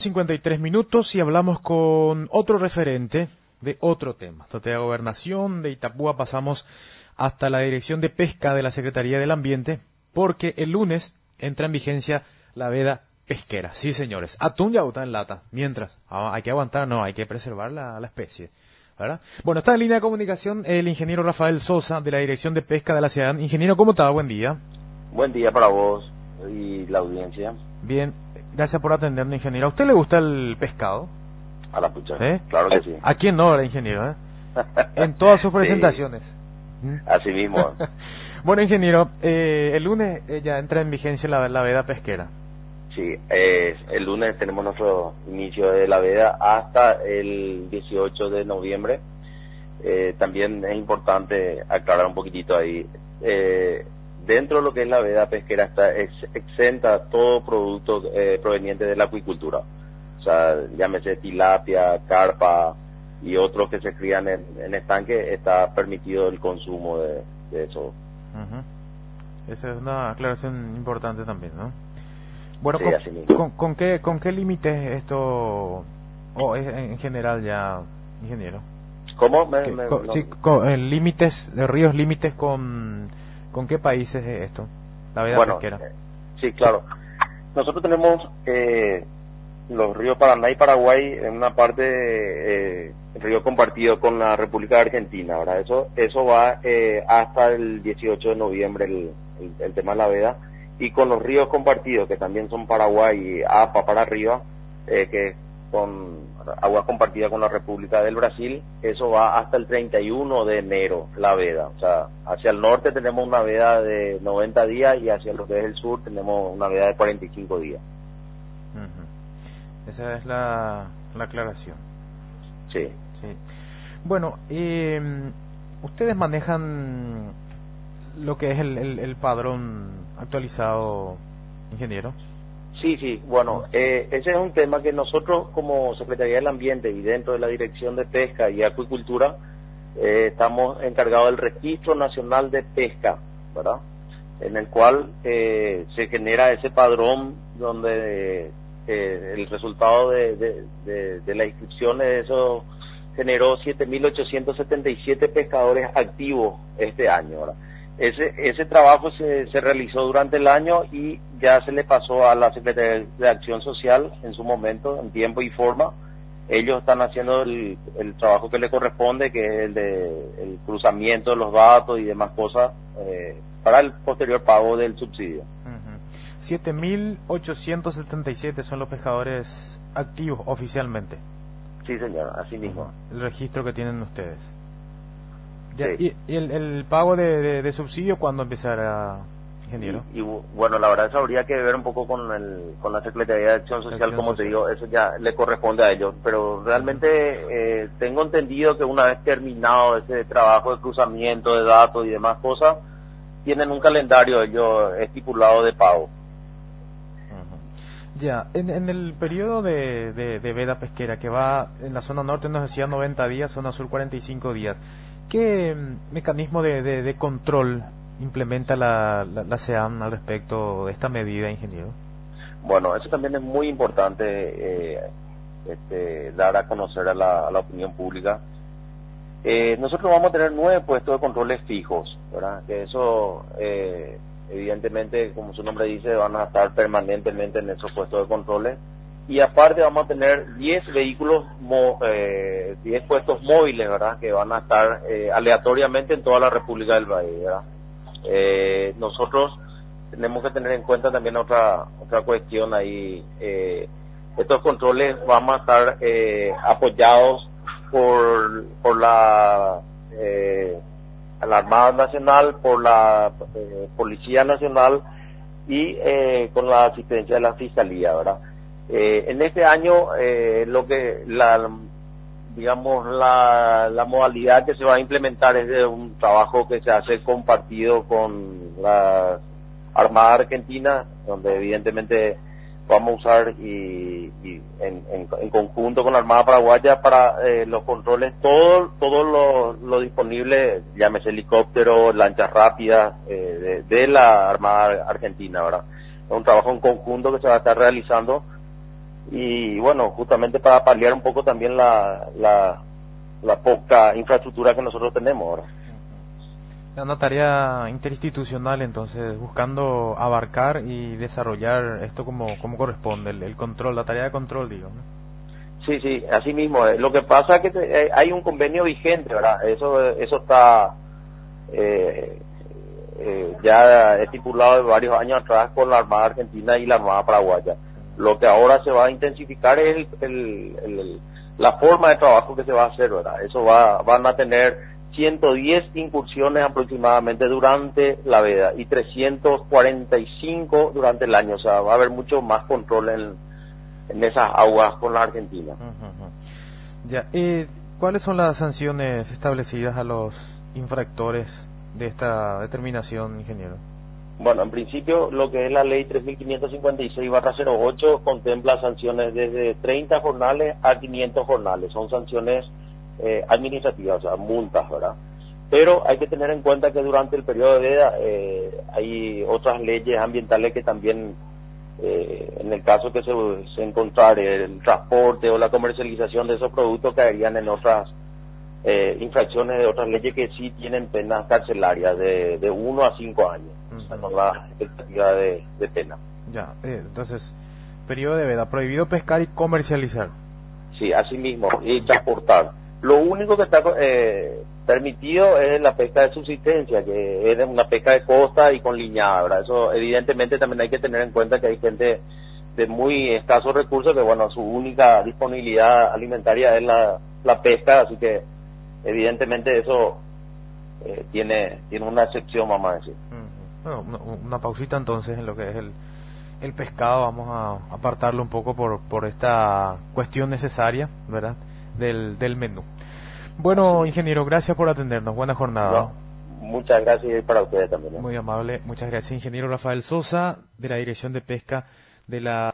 2:53 y hablamos con otro referente de otro tema. Desde la gobernación de Itapúa pasamos hasta la Dirección de Pesca de la Secretaría del Ambiente, porque el lunes entra en vigencia la veda pesquera. Sí, señores, atún ya está en lata. Mientras, hay que aguantar, no, hay que preservar la especie, ¿verdad? Bueno, está en línea de comunicación el ingeniero Rafael Sosa, de la Dirección de Pesca de la ciudad. Ingeniero, ¿cómo está? Buen día. Buen día para vos y la audiencia. Bien, gracias por atenderme, ingeniero. ¿A usted le gusta el pescado? A la pucha, claro que sí. ¿A quién no, ingeniero? En todas sus presentaciones. Sí, así mismo. Bueno, ingeniero, el lunes ya entra en vigencia la veda pesquera. Sí, el lunes tenemos nuestro inicio de la veda hasta el 18 de noviembre. También es importante aclarar un poquitito ahí. Dentro de lo que es la veda pesquera está exenta todo producto proveniente de la acuicultura. O sea, llámese tilapia, carpa y otros que se crían en estanque, está permitido el consumo de eso. Esa es una aclaración importante también, ¿no? Bueno, sí, ¿con qué límites esto, en general ya, ingeniero? ¿Cómo? Límites de ríos, límites ¿con qué países es esto? La veda pesquera. Sí, claro. Nosotros tenemos los ríos Paraná y Paraguay en una parte río compartido con la República de Argentina, ¿verdad? Eso va hasta el 18 de noviembre el tema de la veda, y con los ríos compartidos que también son Paraguay y APA para arriba, que con aguas compartidas con la República del Brasil, eso va hasta el 31 de enero la veda. O sea, hacia el norte tenemos una veda de 90 días y hacia lo que es el sur tenemos una veda de 45 días. Esa es la aclaración. Sí. Bueno, ustedes manejan lo que es el padrón actualizado, ingeniero. Sí, bueno, ese es un tema que nosotros como Secretaría del Ambiente y dentro de la Dirección de Pesca y Acuicultura estamos encargados del Registro Nacional de Pesca, ¿verdad? En el cual se genera ese padrón donde el resultado de la inscripción de eso generó 7.877 pescadores activos este año, ¿verdad? Ese trabajo se realizó durante el año y ya se le pasó a la Secretaría de Acción Social en su momento, en tiempo y forma. Ellos están haciendo el trabajo que le corresponde, que es el cruzamiento de los datos y demás cosas para el posterior pago del subsidio. 7.877 son los pescadores activos oficialmente. Sí, señor, así mismo. El registro que tienen ustedes. Sí. ¿Y el pago de subsidio cuándo empezará, ingeniero? Y bueno, la verdad eso habría que ver un poco con la Secretaría de Acción Social, te digo, eso ya le corresponde a ellos, pero realmente tengo entendido que una vez terminado ese trabajo de cruzamiento de datos y demás cosas, tienen un calendario ellos estipulado de pago. Ya, en el periodo de veda pesquera que va en la zona norte nos decía 90 días, zona sur 45 días. ¿Qué mecanismo de control implementa la SEAM al respecto de esta medida, ingeniero? Bueno, eso también es muy importante dar a conocer a la opinión pública. Nosotros vamos a tener 9 puestos de controles fijos, ¿verdad? Que eso, evidentemente, como su nombre dice, van a estar permanentemente en esos puestos de controles. Y aparte vamos a tener 10 vehículos, 10 puestos móviles, ¿verdad? Que van a estar aleatoriamente en toda la República del país, ¿verdad? Nosotros tenemos que tener en cuenta también otra cuestión ahí. Estos controles vamos a estar apoyados por la Armada Nacional, por la Policía Nacional y con la asistencia de la Fiscalía, ¿verdad? En este año la modalidad que se va a implementar es de un trabajo que se hace compartido con la Armada Argentina, donde evidentemente vamos a usar y en conjunto con la Armada Paraguaya para los controles, todo lo disponible, llámese helicóptero, lanchas rápidas de la Armada Argentina, ¿verdad? Es un trabajo en conjunto que se va a estar realizando y bueno, justamente para paliar un poco también la poca infraestructura que nosotros tenemos ahora. Es una tarea interinstitucional, entonces, buscando abarcar y desarrollar esto como corresponde, el control, la tarea de control, digo, ¿no? Sí, sí, así mismo. Lo que pasa es que hay un convenio vigente, ¿verdad? Eso está ya estipulado de varios años atrás con la Armada Argentina y la Armada Paraguaya. Lo que ahora se va a intensificar es la forma de trabajo que se va a hacer, ¿verdad? Van a tener 110 incursiones aproximadamente durante la veda y 345 durante el año. O sea, va a haber mucho más control en esas aguas con la Argentina. Ya, ¿cuáles son las sanciones establecidas a los infractores de esta determinación, ingeniero? Bueno, en principio lo que es la ley 3556/08 contempla sanciones desde 30 jornales a 500 jornales. Son sanciones administrativas, o sea, multas, ¿verdad? Pero hay que tener en cuenta que durante el periodo de veda hay otras leyes ambientales que también, en el caso que se encontrara el transporte o la comercialización de esos productos, caerían en otras infracciones de otras leyes que sí tienen penas carcelarias de 1 a 5 años, o sea, con la expectativa de pena. Ya, entonces, periodo de veda, prohibido pescar y comercializar. Sí, así mismo, y transportar. Lo único que está permitido es la pesca de subsistencia, que es una pesca de costa y con liñada, ¿verdad? Eso evidentemente también hay que tener en cuenta que hay gente de muy escasos recursos que, bueno, su única disponibilidad alimentaria es la pesca, así que evidentemente eso tiene una excepción, vamos a decir. Bueno, una pausita entonces en lo que es el pescado. Vamos a apartarlo un poco por esta cuestión necesaria, ¿verdad?, del menú. Bueno, ingeniero, gracias por atendernos. Buena jornada. No, muchas gracias para ustedes también, ¿no? Muy amable, muchas gracias. Ingeniero Rafael Sosa, de la Dirección de Pesca de la